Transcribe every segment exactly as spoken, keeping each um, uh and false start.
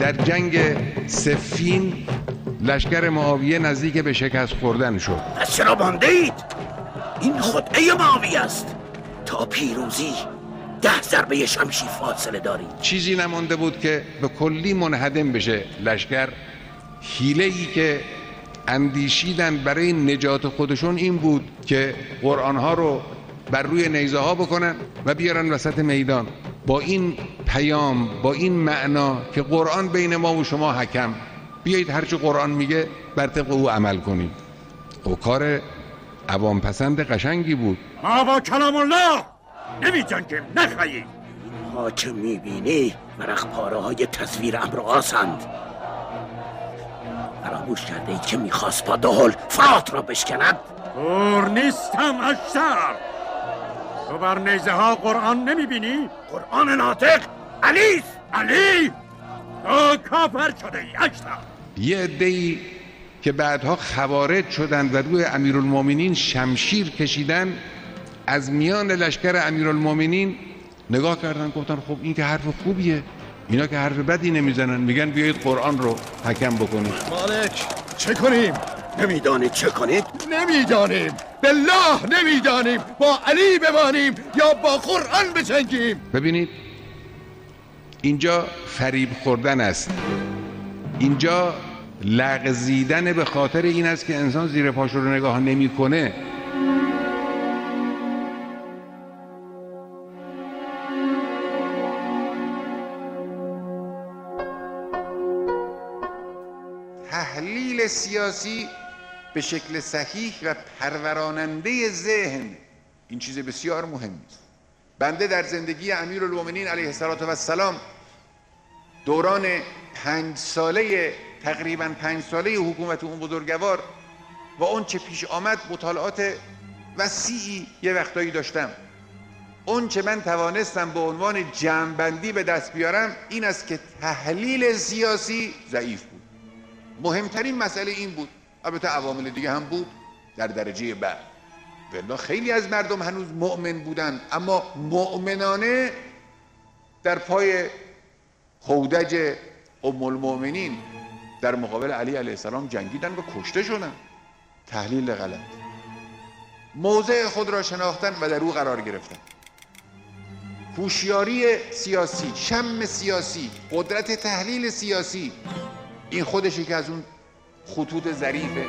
در جنگ صفین لشکر معاویه نزدیک به شکست خوردن شد. پس چرا مانده اید؟ این خدعه معاویه است. تا پیروزی ده ضربه شمشیر فاصله دارید. چیزی نمانده بود که به کلی منهدم بشه لشکر. حیله‌ای که اندیشیدن برای نجات خودشون این بود که قرآنها رو بر روی نیزه ها بکنن و بیارن وسط میدان با این پیام، با این معنا که قرآن بین ما و شما حکم، بیایید هرچی قرآن میگه بر طبق او عمل کنیم. و کار عوام پسند قشنگی بود. ما با کلام الله نمی جنگیم، نخواهید. اینها که میبینی ورق پاره های تصویر امرآسند. فراموش کرده اید که میخواست با دهل فرات را بشکند. دور نیستم اشتر. تو بر نیزه ها قرآن نمیبینی؟ قرآن ناطق علیست. علی؟ تو کافر شده ای اشتر. یه عده‌ای که بعدها خوارج شدند و روی امیرالمومنین شمشیر کشیدن، از میان لشکر امیرالمومنین نگاه کردن گفتن خب این که حرف خوبیه، اینا که حرف بدی نمیزنن، میگن بیایید قرآن رو حکم بکنید. مالک چه کنیم؟ نمیدانید چه کنید؟ نمیدانیم، بالله نمیدانیم. با علی بمانیم یا با قرآن بجنگیم. ببینید اینجا فریب خوردن است، اینجا لغزیدن به خاطر این است که انسان زیر پاش رو نگاه نمیکنه. تحلیل سیاسی به شکل صحیح و پروراننده ذهن این چیز بسیار مهمی است. بنده در زندگی امیرالمومنین علیه السلام دوران پنج ساله تقریبا پنج ساله حکومت اون بزرگوار و اون چه پیش آمد مطالعات وسیعی یه وقتایی داشتم. اون چه من توانستم به عنوان جمع‌بندی به دست بیارم این است که تحلیل سیاسی ضعیف بود. مهمترین مسئله این بود، البته عوامل دیگه هم بود در درجه بعد، والله خیلی از مردم هنوز مؤمن بودند، اما مؤمنانه در پای هودج ام المؤمنین در مقابل علی علیه السلام جنگیدن و کشته شدن. تحلیل غلط، موضع خود را شناختن و در او قرار گرفتن. هوشیاری سیاسی، شم سیاسی، قدرت تحلیل سیاسی، این خودش یکی از اون خطوط ظریفه.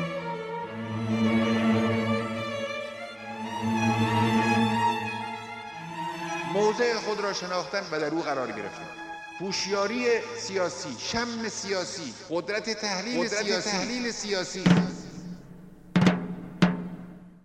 موضع خود را شناختن و در او قرار گرفتن. هوشیاری سیاسی، شم سیاسی، قدرت تحلیل قدرت سیاسی, تحلیل سیاسی